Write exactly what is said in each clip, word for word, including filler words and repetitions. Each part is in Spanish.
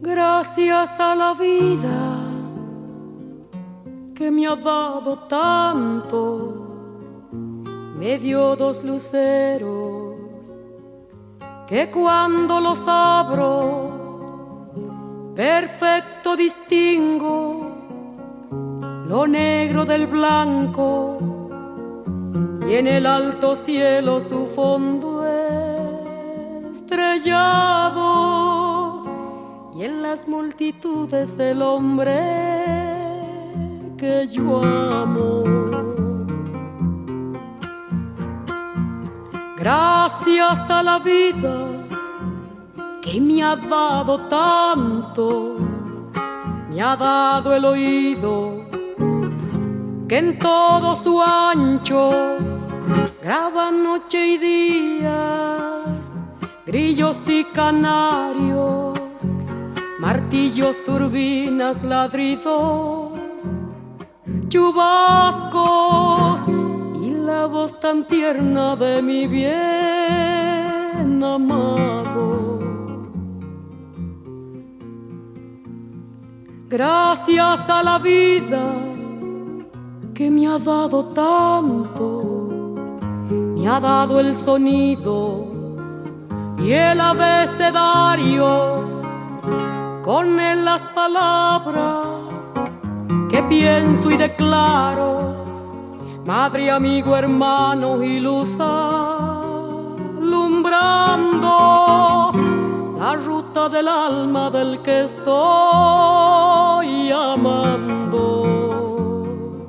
Gracias a la vida que me ha dado tanto, me dio dos luceros que cuando los abro perfecto distingo lo negro del blanco y en el alto cielo su fondo estrellado y en las multitudes el hombre que yo amo. Gracias a la vida que me ha dado tanto, me ha dado el oído que en todo su ancho graba noche y días, grillos y canarios, martillos, turbinas, ladridos, chubascos y la voz tan tierna de mi bien amado. Gracias a la vida que me ha dado tanto, me ha dado el sonido y el abecedario, con él las palabras que pienso y declaro, madre, amigo, hermano y luz alumbrando la ruta del alma del que estoy amando.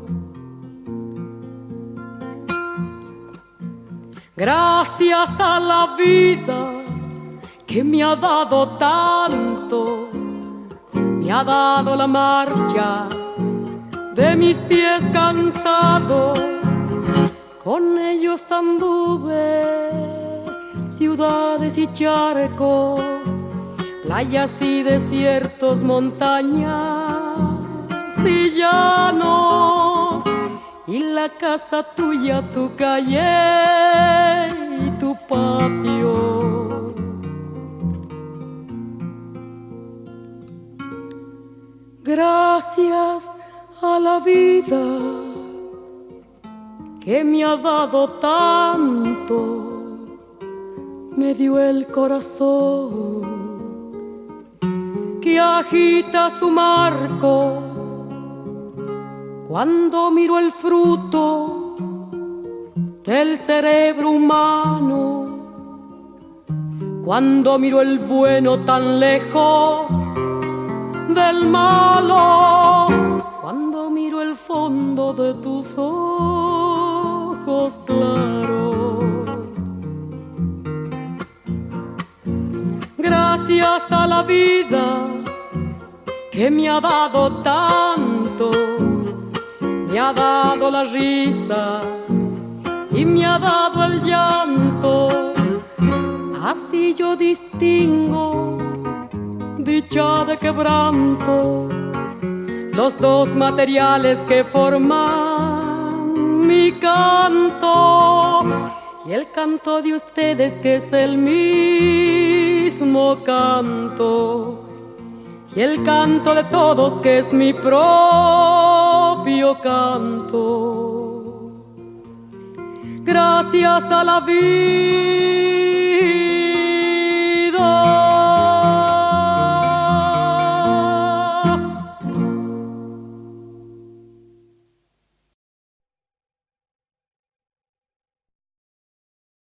Gracias a la vida que me ha dado tanto, me ha dado la marcha de mis pies cansados, con ellos anduve ciudades y charcos, playas y desiertos, montañas y llanos, y la casa tuya, tu calle y tu patio. Gracias a la vida que me ha dado tanto, me dio el corazón que agita su marco cuando miro el fruto del cerebro humano, cuando miro el bueno tan lejos del malo, cuando miro el fondo de tus ojos claros. Gracias a la vida que me ha dado tanto, me ha dado la risa y me ha dado el llanto, así yo distingo dicha de quebranto, los dos materiales que forman mi canto, y el canto de ustedes que es el mismo canto, y el canto de todos que es mi propio canto. Gracias a la vida